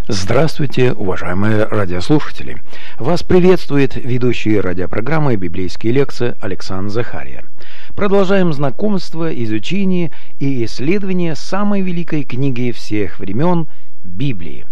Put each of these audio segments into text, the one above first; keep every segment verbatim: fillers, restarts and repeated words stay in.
Здравствуйте, уважаемые радиослушатели! Вас приветствует ведущий радиопрограммы «Библейские лекции» Александр Захария. Продолжаем знакомство, изучение и исследование самой великой книги всех времен – Библии.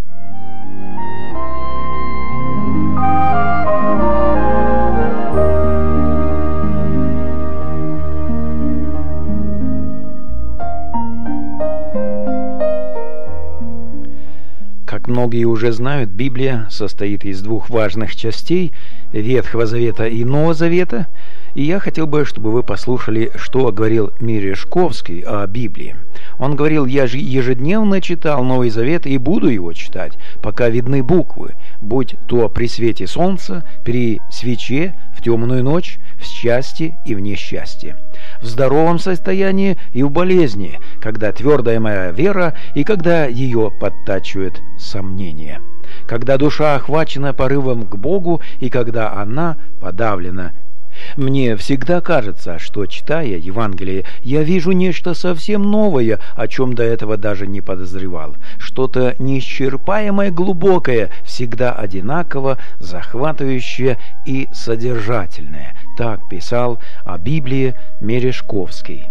Как многие уже знают, Библия состоит из двух важных частей – Ветхого Завета и Нового Завета. И я хотел бы, чтобы вы послушали, что говорил Мережковский о Библии. Он говорил: «Я же ежедневно читал Новый Завет и буду его читать, пока видны буквы, будь то при свете солнца, при свече, в темную ночь, в счастье и в несчастье, в здоровом состоянии и в болезни, когда твердая моя вера и когда ее подтачивает сомнения, когда душа охвачена порывом к Богу и когда она подавлена». Мне всегда кажется, что, читая Евангелие, я вижу нечто совсем новое, о чем до этого даже не подозревал. Что-то неисчерпаемое, глубокое, всегда одинаково, захватывающее и содержательное. Так писал о Библии Мережковский.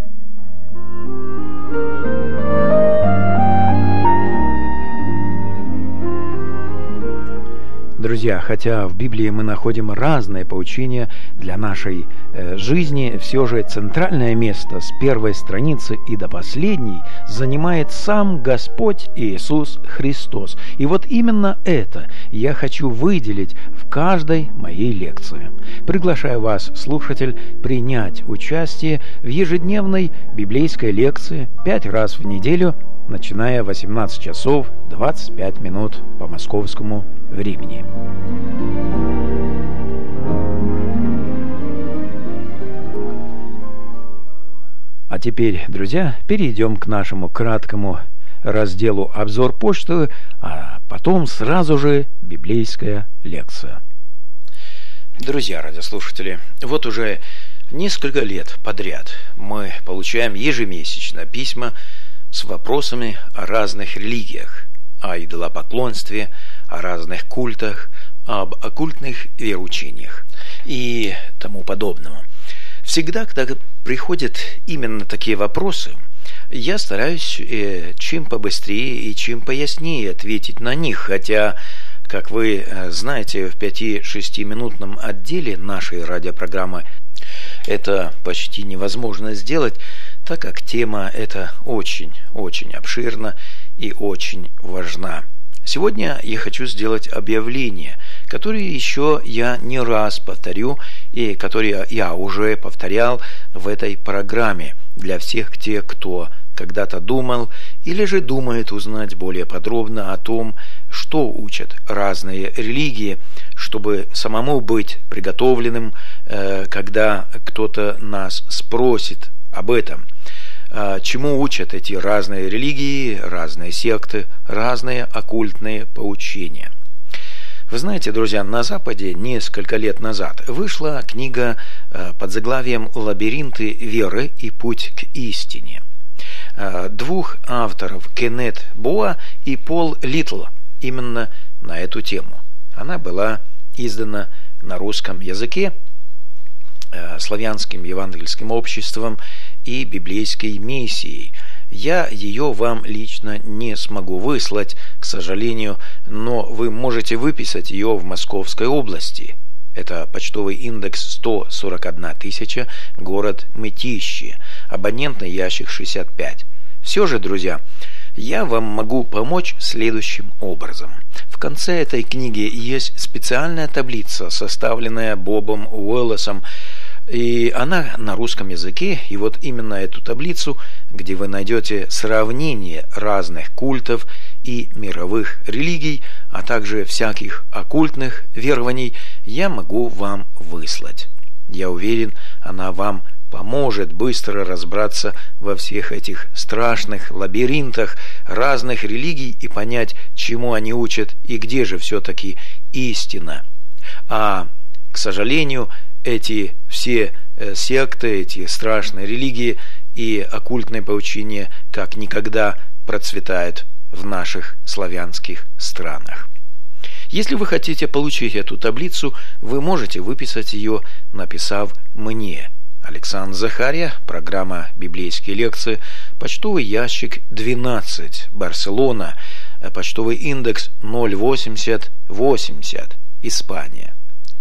Друзья, хотя в Библии мы находим разные поучения для нашей э, жизни, все же центральное место с первой страницы и до последней занимает сам Господь Иисус Христос. И вот именно это я хочу выделить в каждой моей лекции. Приглашаю вас, слушатель, принять участие в ежедневной библейской лекции пять раз в неделю, начиная в восемнадцать часов двадцать пять минут по московскому времени. А теперь, друзья, перейдем к нашему краткому разделу «Обзор почты», а потом сразу же библейская лекция. Друзья радиослушатели, вот уже несколько лет подряд мы получаем ежемесячно письма с вопросами о разных религиях, о идолопоклонстве, о разных культах, об оккультных вероучениях и тому подобному. Всегда, когда приходят именно такие вопросы, я стараюсь э, чем побыстрее и чем пояснее ответить на них, хотя, как вы знаете, в пяти-шестиминутном отделе нашей радиопрограммы это почти невозможно сделать, так как тема эта очень-очень обширна и очень важна. Сегодня я хочу сделать объявление, которое еще я не раз повторю и которое я уже повторял в этой программе для всех тех, кто когда-то думал или же думает узнать более подробно о том, что учат разные религии, чтобы самому быть приготовленным, когда кто-то нас спросит об этом. Чему учат эти разные религии, разные секты, разные оккультные поучения. Вы знаете, друзья, на Западе несколько лет назад вышла книга под заглавием «Лабиринты веры и путь к истине» двух авторов, Кеннет Боа и Пол Литтл, именно на эту тему. Она была издана на русском языке славянским евангельским обществом и библейской миссией. Я ее вам лично не смогу выслать, к сожалению, но вы можете выписать ее в Московской области. Это почтовый индекс сто сорок одна тысяча, город Мытищи, абонентный ящик шестьдесят пять. Все же, друзья, я вам могу помочь следующим образом. В конце этой книги есть специальная таблица, составленная Бобом Уоллесом, и она на русском языке, и вот именно эту таблицу, где вы найдете сравнение разных культов и мировых религий, а также всяких оккультных верований, я могу вам выслать. Я уверен, она вам поможет быстро разобраться во всех этих страшных лабиринтах разных религий и понять, чему они учат и где же все-таки истина. А, к сожалению, эти все секты, эти страшные религии и оккультные поучения как никогда процветают в наших славянских странах. Если вы хотите получить эту таблицу, вы можете выписать ее, написав мне. Александр Захария, программа «Библейские лекции», почтовый ящик двенадцать, Барселона, почтовый индекс ноль восемьдесят восемьдесят, Испания.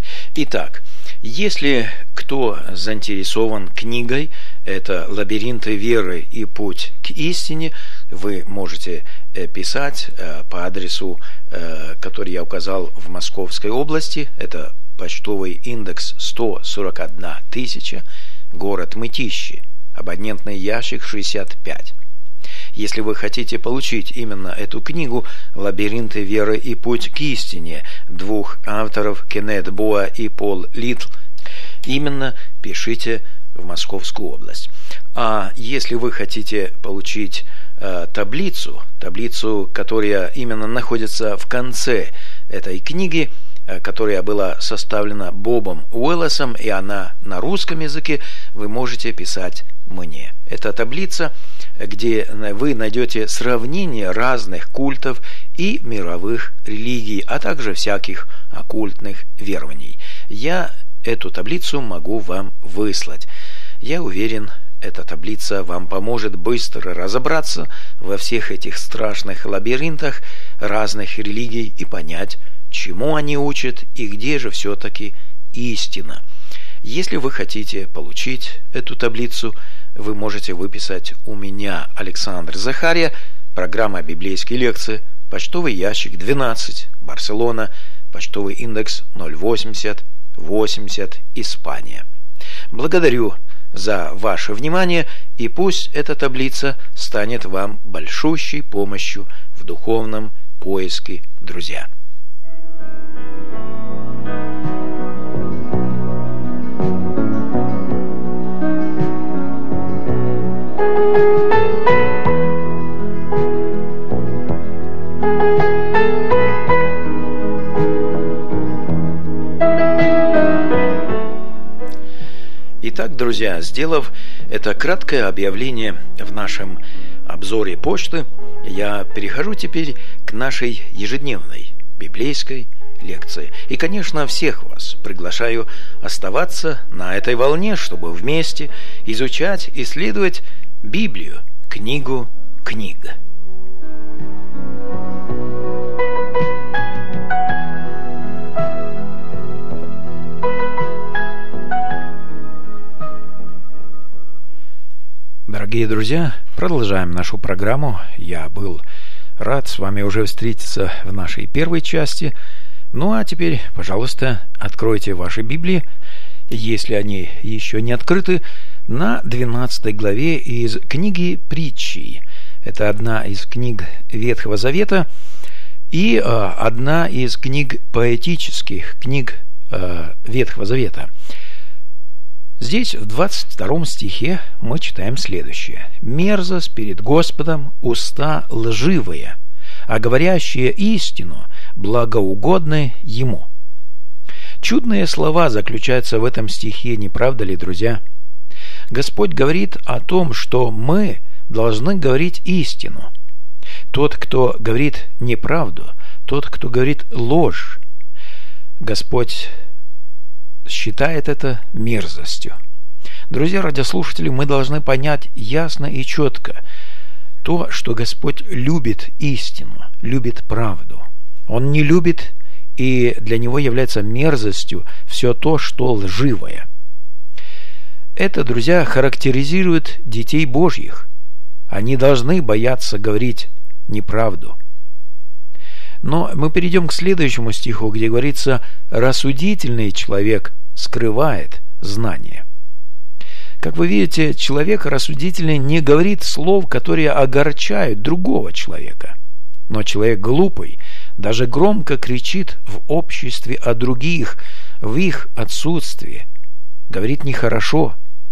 Итак, если кто заинтересован книгой, это «Лабиринты веры и путь к истине», вы можете писать по адресу, который я указал в Московской области. Это почтовый индекс сто сорок одна тысяча, город Мытищи, абонентный ящик шестьдесят пять. Если вы хотите получить именно эту книгу «Лабиринты веры и путь к истине» двух авторов Кеннет Боа и Пол Литл, именно пишите в Московскую область. А если вы хотите получить э, таблицу, таблицу, которая именно находится в конце этой книги, э, которая была составлена Бобом Уэллесом, и она на русском языке, вы можете писать мне. Это таблица, где вы найдете сравнение разных культов и мировых религий, а также всяких оккультных верований. Я эту таблицу могу вам выслать. Я уверен, эта таблица вам поможет быстро разобраться во всех этих страшных лабиринтах разных религий и понять, чему они учат и где же все-таки истина. Если вы хотите получить эту таблицу, вы можете выписать у меня, Александр Захария, программа «Библейские лекции», почтовый ящик двенадцать, Барселона, почтовый индекс ноль восемьдесят восемьдесят, Испания. Благодарю за ваше внимание, и пусть эта таблица станет вам большущей помощью в духовном поиске, друзья. Итак, друзья, сделав это краткое объявление в нашем обзоре почты, я перехожу теперь к нашей ежедневной библейской лекции. И, конечно, всех вас приглашаю оставаться на этой волне, чтобы вместе изучать, исследовать Библию, книгу книг. Дорогие друзья, продолжаем нашу программу. Я был рад с вами уже встретиться в нашей первой части. Ну а теперь, пожалуйста, откройте ваши Библии, если они еще не открыты, на двенадцатой главе из книги Притчи. Это одна из книг Ветхого Завета и э, одна из книг поэтических книг э, Ветхого Завета. Здесь, в двадцать втором стихе, мы читаем следующее. «Мерзость перед Господом уста лживые, а говорящие истину благоугодны Ему». Чудные слова заключаются в этом стихе, не правда ли, друзья? Господь говорит о том, что мы должны говорить истину. Тот, кто говорит неправду, тот, кто говорит ложь, Господь считает это мерзостью. Друзья радиослушатели, мы должны понять ясно и четко то, что Господь любит истину, любит правду. Он не любит, и для Него является мерзостью все то, что лживое. Это, друзья, характеризует детей Божьих. Они должны бояться говорить неправду. Но мы перейдем к следующему стиху, где говорится: «Рассудительный человек скрывает знание». Как вы видите, человек рассудительный не говорит слов, которые огорчают другого человека. Но человек глупый даже громко кричит в обществе о других, в их отсутствии. Говорит нехорошо.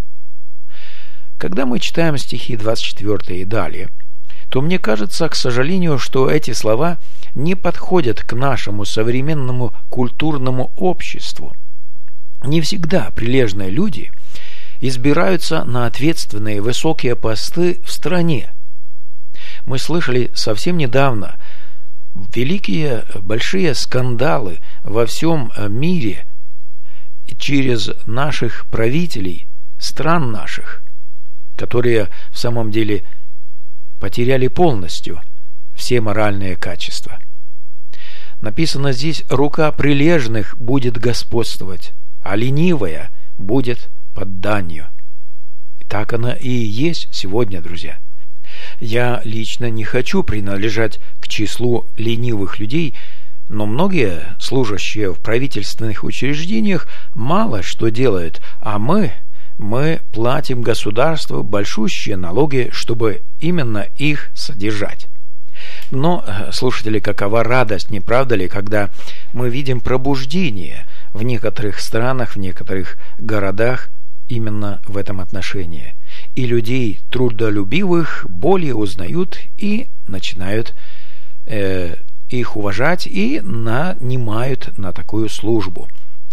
Когда мы читаем стихи двадцать четыре и далее, то мне кажется, к сожалению, что эти слова не подходят к нашему современному культурному обществу. Не всегда прилежные люди избираются на ответственные высокие посты в стране. Мы слышали совсем недавно великие большие скандалы во всем мире через наших правителей стран наших, которые в самом деле потеряли полностью все моральные качества. Написано здесь: рука прилежных будет господствовать, а ленивая будет под данью. И так она и есть сегодня, друзья. Я лично не хочу принадлежать к числу ленивых людей, но многие служащие в правительственных учреждениях мало что делают, а мы, мы платим государству большущие налоги, чтобы именно их содержать. Но, слушатели, какова радость, не правда ли, когда мы видим пробуждение в некоторых странах, в некоторых городах именно в этом отношении. И людей трудолюбивых более узнают и начинают э, их уважать и нанимают на такую службу.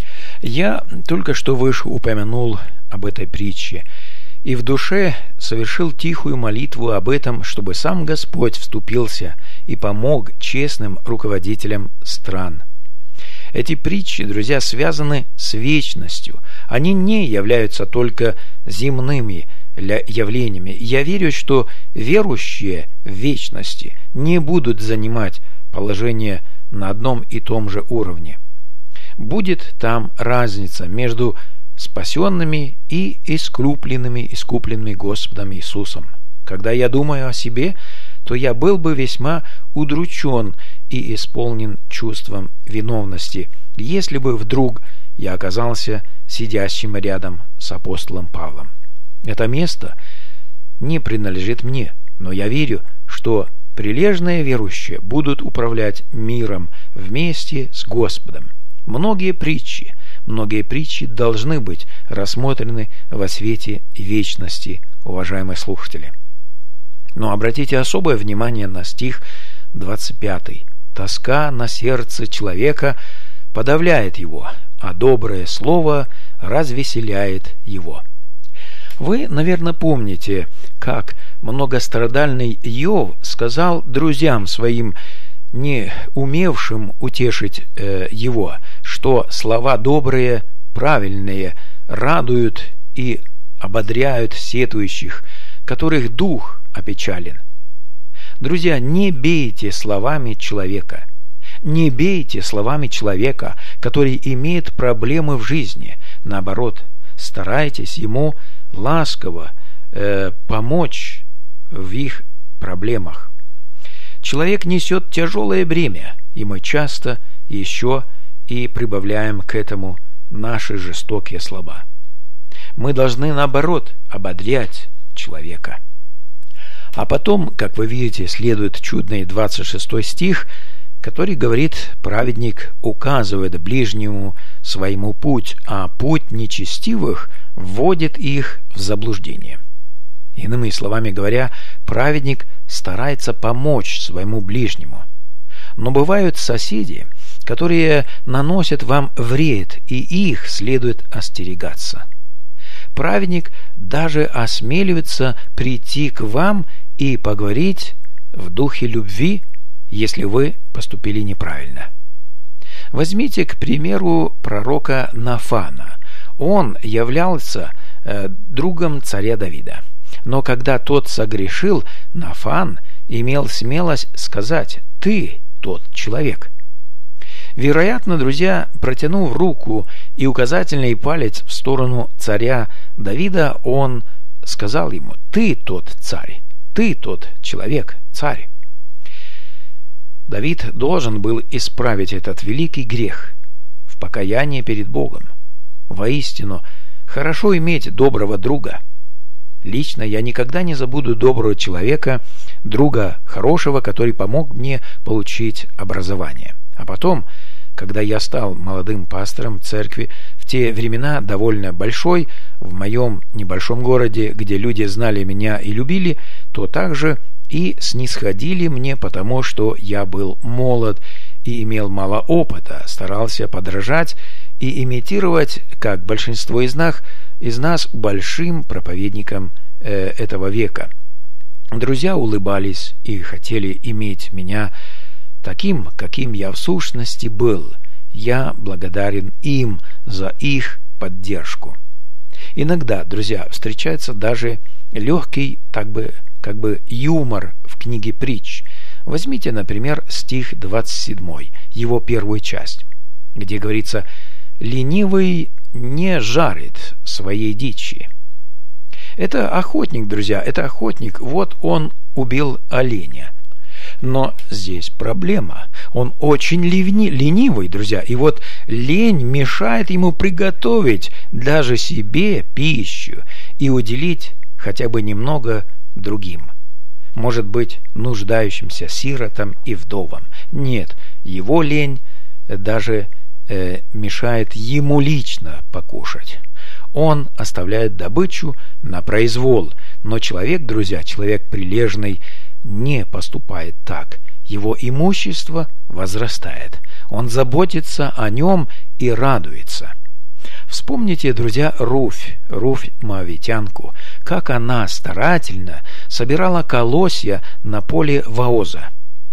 Я только что выше упомянул об этой притче, и в душе совершил тихую молитву об этом, чтобы сам Господь вступился и помог честным руководителям стран. Эти притчи, друзья, связаны с вечностью. Они не являются только земными явлениями. Я верю, что верующие в вечности не будут занимать положение на одном и том же уровне. Будет там разница между спасенными и искупленными, искупленными Господом Иисусом. Когда я думаю о себе, то я был бы весьма удручен и исполнен чувством виновности, если бы вдруг я оказался сидящим рядом с апостолом Павлом. Это место не принадлежит мне, но я верю, что прилежные верующие будут управлять миром вместе с Господом. Многие притчи, многие притчи должны быть рассмотрены во свете вечности, уважаемые слушатели. Но обратите особое внимание на стих двадцать пятый. «Тоска на сердце человека подавляет его, а доброе слово развеселяет его». Вы, наверное, помните, как многострадальный Иов сказал друзьям своим, не умевшим утешить э, его, что слова добрые, правильные, радуют и ободряют сетующих, которых дух опечален. Друзья, не бейте словами человека. Не бейте словами человека, который имеет проблемы в жизни. Наоборот, старайтесь ему ласково э, помочь в их проблемах. Человек несет тяжелое бремя, и мы часто еще и прибавляем к этому наши жестокие слова. Мы должны, наоборот, ободрять человека. А потом, как вы видите, следует чудный двадцать шестой стих, который говорит: праведник указывает ближнему своему путь, а путь нечестивых вводит их в заблуждение. Иными словами говоря, праведник старается помочь своему ближнему. Но бывают соседи, которые наносят вам вред, и их следует остерегаться. Праведник даже осмеливается прийти к вам и поговорить в духе любви, если вы поступили неправильно. Возьмите, к примеру, пророка Нафана. Он являлся э, другом царя Давида. Но когда тот согрешил, Нафан имел смелость сказать: «Ты тот человек». Вероятно, друзья, протянув руку и указательный палец в сторону царя Давида, он сказал ему: «Ты тот царь, ты тот человек, царь». Давид должен был исправить этот великий грех в покаянии перед Богом. Воистину, хорошо иметь доброго друга. Лично я никогда не забуду доброго человека, друга хорошего, который помог мне получить образование. А потом, когда я стал молодым пастором церкви, в те времена довольно большой, в моем небольшом городе, где люди знали меня и любили, то также и снисходили мне, потому что я был молод и имел мало опыта, старался подражать и имитировать, как большинство из нас, из нас большим проповедникам э, этого века. Друзья улыбались и хотели иметь меня таким, каким я в сущности был. Я благодарен им за их поддержку. Иногда, друзья, встречается даже легкий, так бы, как бы юмор в книге «Притч». Возьмите, например, стих двадцать седьмой, его первую часть, где говорится: «Ленивый не жарит своей дичи». Это охотник, друзья, это охотник. Вот он убил оленя. Но здесь проблема. Он очень ливни, ленивый, друзья. И вот лень мешает ему приготовить даже себе пищу и уделить хотя бы немного другим. Может быть, нуждающимся сиротам и вдовам. Нет, его лень даже э, мешает ему лично покушать. Он оставляет добычу на произвол. Но человек, друзья, человек прилежный, не поступает так. Его имущество возрастает. Он заботится о нем и радуется. Вспомните, друзья, Руфь, Руфь Моавитянку, как она старательно собирала колосья на поле Вооза.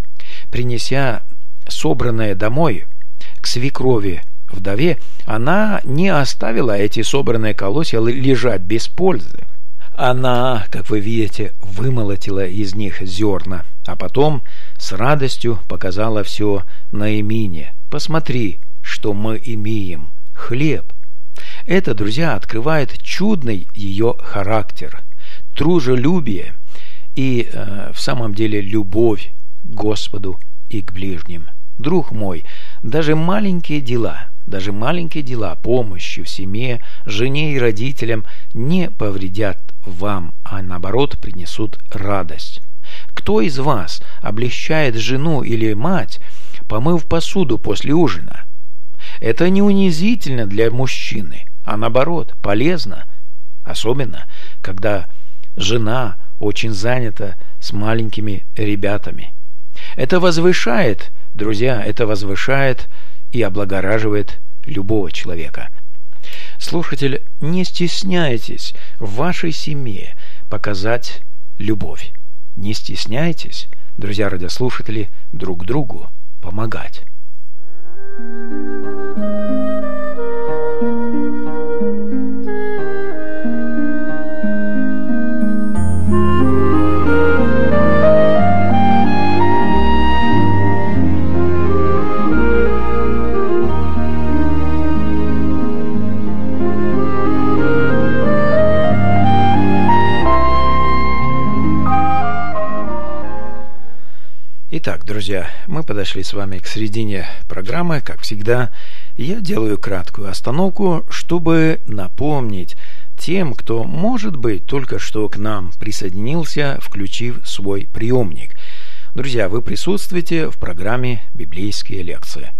Принеся собранное домой к свекрови вдове, она не оставила эти собранные колосья лежать без пользы. Она, как вы видите, вымолотила из них зерна, а потом с радостью показала все Наамине. «Посмотри, что мы имеем – хлеб». Это, друзья, открывает чудный ее характер, тружелюбие и э, в самом деле любовь к Господу и к ближним. Друг мой, даже маленькие дела, даже маленькие дела помощи в семье, жене и родителям не повредят вам, а наоборот принесут радость. Кто из вас облегчает жену или мать, помыв посуду после ужина? Это не унизительно для мужчины, а наоборот полезно, особенно когда жена очень занята с маленькими ребятами. Это возвышает, друзья, это возвышает и облагораживает любого человека. Слушатель, не стесняйтесь в вашей семье показать любовь. Не стесняйтесь, друзья радиослушатели, друг другу помогать. Итак, друзья, мы подошли с вами к середине программы. Как всегда, я делаю краткую остановку, чтобы напомнить тем, кто, может быть, только что к нам присоединился, включив свой приемник. Друзья, вы присутствуете в программе «Библейские лекции».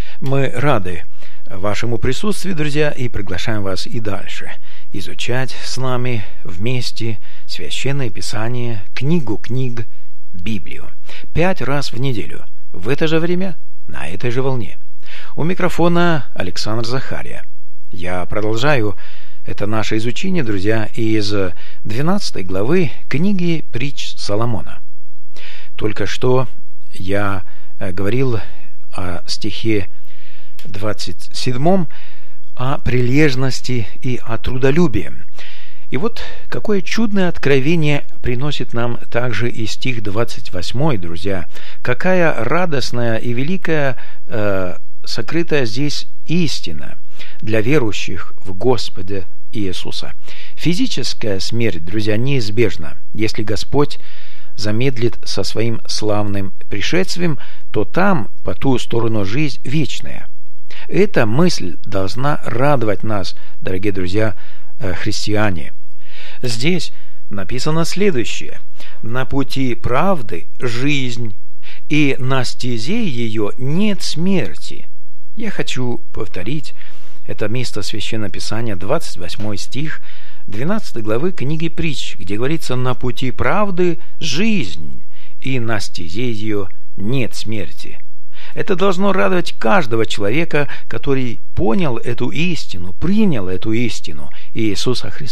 Мы рады вашему присутствию, друзья, и приглашаем вас и дальше изучать с нами вместе Священное Писание, книгу книг, Библию. Пять раз в неделю, в это же время, на этой же волне. У микрофона Александр Захария. Я продолжаю это наше изучение, друзья, из двенадцатой главы книги «Притч Соломона». Только что я говорил о стихе двадцать седьмом, о прилежности и о трудолюбии. И вот какое чудное откровение приносит нам также и стих двадцать восьмой, друзья. Какая радостная и великая э, сокрытая здесь истина для верующих в Господа Иисуса. Физическая смерть, друзья, неизбежна. Если Господь замедлит со своим славным пришествием, то там, по ту сторону, жизнь вечная. Эта мысль должна радовать нас, дорогие друзья, э, христиане. Здесь написано следующее: «На пути правды жизнь, и на стезе ее нет смерти». Я хочу повторить это место Священного Писания, двадцать восьмой стих двенадцатой главы книги Притч, где говорится: «На пути правды жизнь, и на стезе ее нет смерти». Это должно радовать каждого человека, который понял эту истину, принял эту истину Иисуса Христа.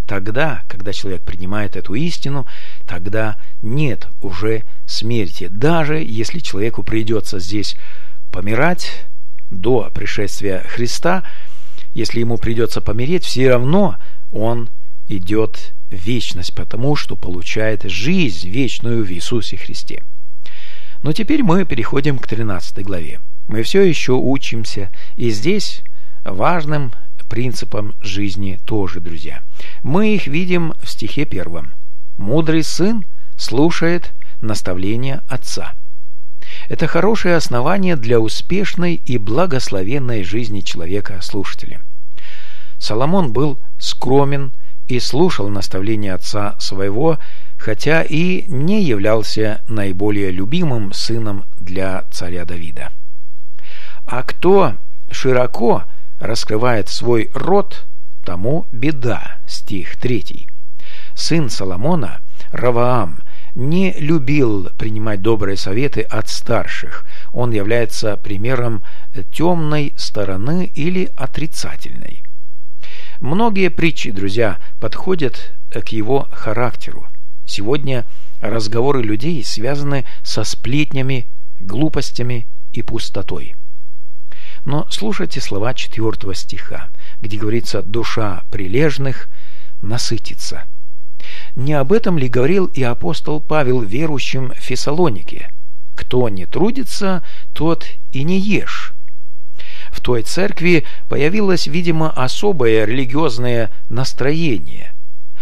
Тогда, когда человек принимает эту истину, тогда нет уже смерти. Даже если человеку придется здесь помирать до пришествия Христа, если ему придется помереть, все равно он идет в вечность, потому что получает жизнь вечную в Иисусе Христе. Но теперь мы переходим к тринадцатой главе. Мы все еще учимся, и здесь важным принципам жизни тоже, друзья. Мы их видим в стихе первом. «Мудрый сын слушает наставления отца». Это хорошее основание для успешной и благословенной жизни человека-слушателя. Соломон был скромен и слушал наставления отца своего, хотя и не являлся наиболее любимым сыном для царя Давида. А кто широко раскрывает свой рот, тому беда. Стих третий. Сын Соломона, Раваам, не любил принимать добрые советы от старших. Он является примером темной стороны или отрицательной. Многие притчи, друзья, подходят к его характеру. Сегодня разговоры людей связаны со сплетнями, глупостями и пустотой. Но слушайте слова четвертого стиха, где говорится «душа прилежных насытится». Не об этом ли говорил и апостол Павел верующим в Фессалонике? «Кто не трудится, тот и не ешь». В той церкви появилось, видимо, особое религиозное настроение.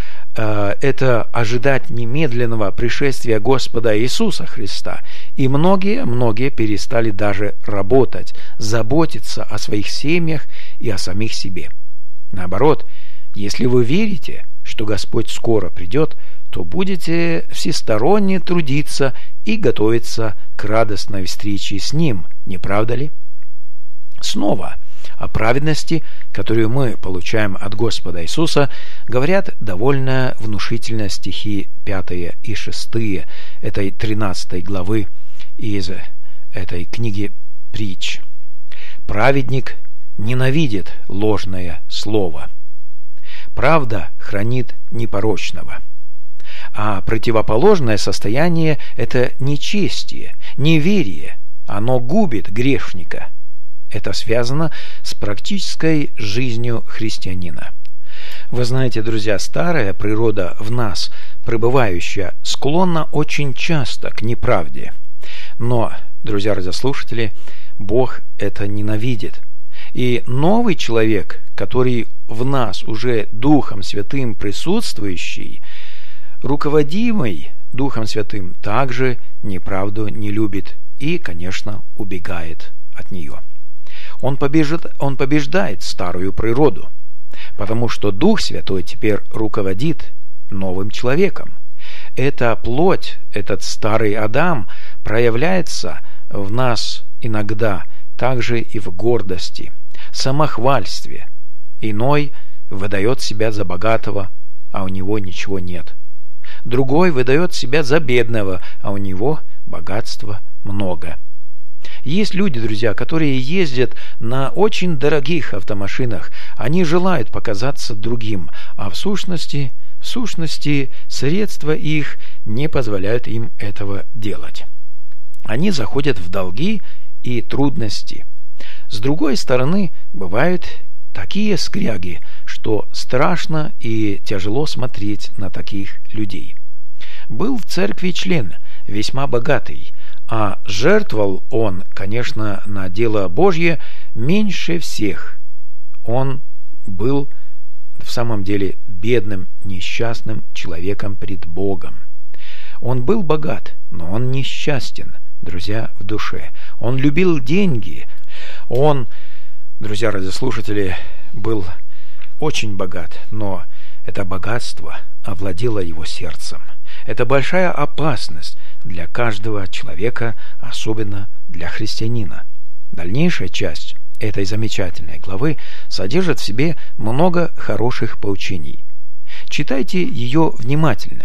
Это ожидать немедленного пришествия Господа Иисуса Христа. И многие, многие перестали даже работать, заботиться о своих семьях и о самих себе. Наоборот, если вы верите, что Господь скоро придет, то будете всесторонне трудиться и готовиться к радостной встрече с Ним, не правда ли? Снова о праведности, которую мы получаем от Господа Иисуса, говорят довольно внушительно стихи пятые и шестые этой тринадцатой главы из этой книги притч. «Праведник ненавидит ложное слово. Правда хранит непорочного». А противоположное состояние – это нечестие, неверие. Оно губит грешника. Это связано с практической жизнью христианина. Вы знаете, друзья, старая природа в нас, пребывающая, склонна очень часто к неправде. Но, друзья радиослушатели, Бог это ненавидит. И новый человек, который в нас уже Духом Святым присутствующий, руководимый Духом Святым, также неправду не любит и, конечно, убегает от нее. Он побеждает, он побеждает старую природу, потому что Дух Святой теперь руководит новым человеком. Эта плоть, этот старый Адам проявляется в нас иногда также и в гордости, самохвальстве. Иной выдает себя за богатого, а у него ничего нет. Другой выдает себя за бедного, а у него богатства много. Есть люди, друзья, которые ездят на очень дорогих автомашинах. Они желают показаться другим, а в сущности, в сущности средства их не позволяют им этого делать. Они заходят в долги и трудности. С другой стороны, бывают такие скряги, что страшно и тяжело смотреть на таких людей. Был в церкви член, весьма богатый, а жертвовал он, конечно, на дело Божье меньше всех. Он был в самом деле бедным, несчастным человеком пред Богом. Он был богат, но он несчастен, друзья, в душе. Он любил деньги. Он, друзья радиослушатели, был очень богат, но это богатство овладело его сердцем. Это большая опасность для каждого человека, особенно для христианина. Дальнейшая часть этой замечательной главы содержит в себе много хороших поучений. Читайте ее внимательно.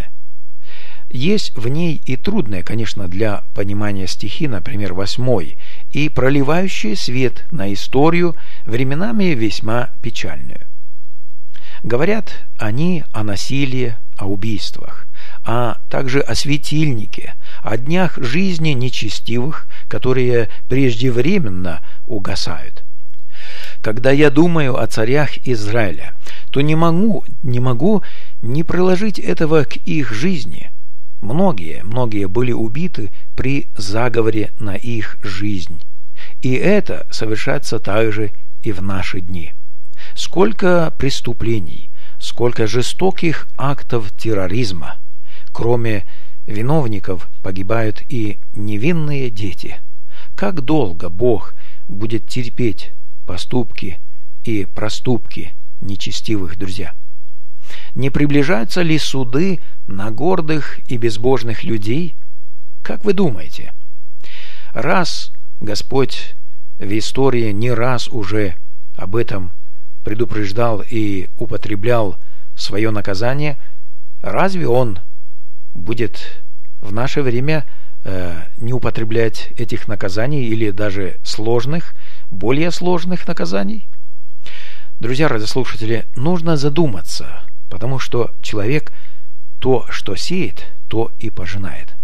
Есть в ней и трудные, конечно, для понимания стихи, например, восьмой, и проливающие свет на историю, временами весьма печальную. Говорят они о насилии, о убийствах, а также о светильнике, о днях жизни нечестивых, которые преждевременно угасают. Когда я думаю о царях Израиля, то не могу, не могу не приложить этого к их жизни. Многие, многие были убиты при заговоре на их жизнь. И это совершается также и в наши дни. Сколько преступлений, сколько жестоких актов терроризма. Кроме виновников погибают и невинные дети. Как долго Бог будет терпеть поступки и проступки нечестивых, друзья? Не приближаются ли суды на гордых и безбожных людей? Как вы думаете? Раз Господь в истории не раз уже об этом предупреждал и употреблял свое наказание, разве Он будет в наше время э, не употреблять этих наказаний или даже сложных, более сложных наказаний? Друзья радиослушатели, нужно задуматься, потому что человек то, что сеет, то и пожинает.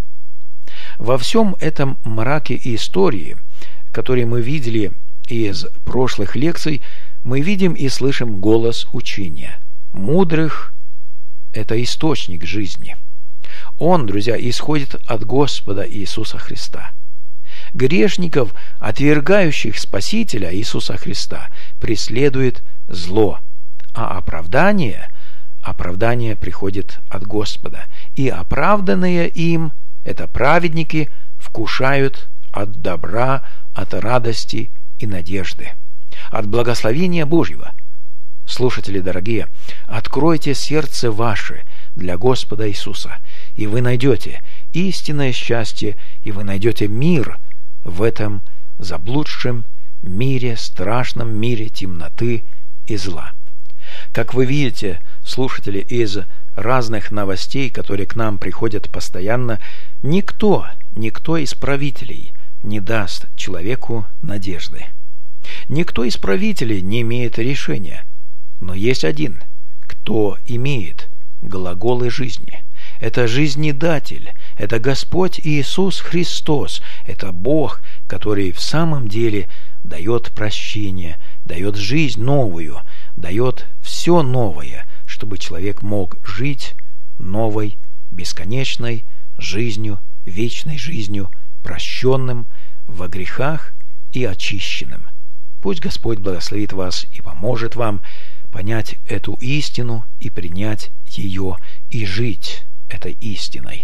Во всем этом мраке истории, который мы видели из прошлых лекций, мы видим и слышим голос учения. Мудрых – это источник жизни. Он, друзья, исходит от Господа Иисуса Христа. Грешников, отвергающих Спасителя Иисуса Христа, преследует зло, а оправдание, оправдание приходит от Господа, и оправданные им, это праведники, вкушают от добра, от радости и надежды, от благословения Божьего. Слушатели дорогие, откройте сердце ваше для Господа Иисуса, и вы найдете истинное счастье, и вы найдете мир в этом заблудшем мире, страшном мире темноты и зла. Как вы видите, слушатели, из разных новостей, которые к нам приходят постоянно, никто, никто из правителей не даст человеку надежды. Никто из правителей не имеет решения. Но есть один, кто имеет глаголы жизни. Это жизнедатель, это Господь Иисус Христос, это Бог, который в самом деле дает прощение, дает жизнь новую, дает все новое, чтобы человек мог жить новой, бесконечной жизнью, вечной жизнью, прощенным во грехах и очищенным. Пусть Господь благословит вас и поможет вам понять эту истину и принять ее и жить этой истиной.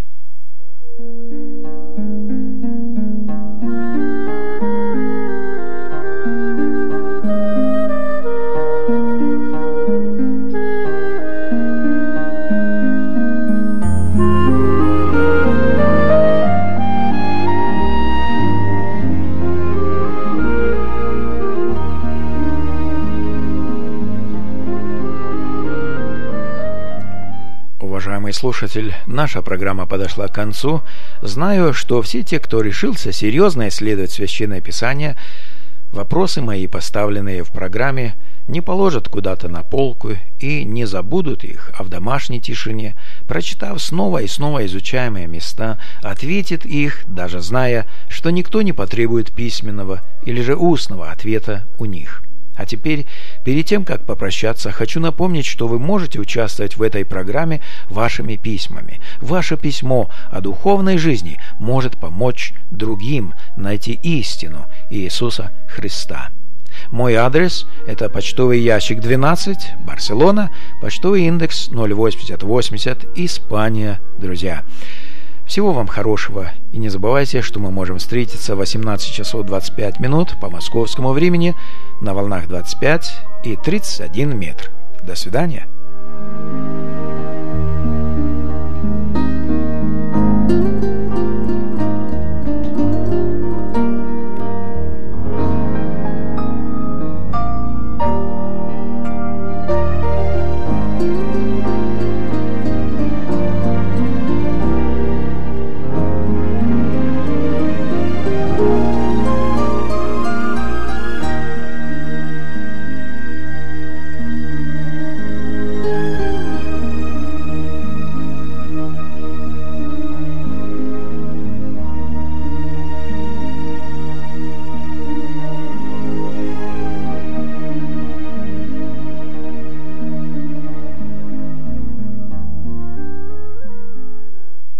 Уважаемый слушатель, наша программа подошла к концу. Знаю, что все те, кто решился серьезно исследовать Священное Писание, вопросы мои, поставленные в программе, не положат куда-то на полку и не забудут их, а в домашней тишине, прочитав снова и снова изучаемые места, ответит их, даже зная, что никто не потребует письменного или же устного ответа у них. А теперь, перед тем, как попрощаться, хочу напомнить, что вы можете участвовать в этой программе вашими письмами. Ваше письмо о духовной жизни может помочь другим найти истину Иисуса Христа. Мой адрес – это почтовый ящик двенадцать, Барселона, почтовый индекс ноль восемьдесят восемьдесят, Испания, друзья. Всего вам хорошего, и не забывайте, что мы можем встретиться в восемнадцать часов двадцать пять минут по московскому времени на волнах двадцать пять и тридцать один метр. До свидания.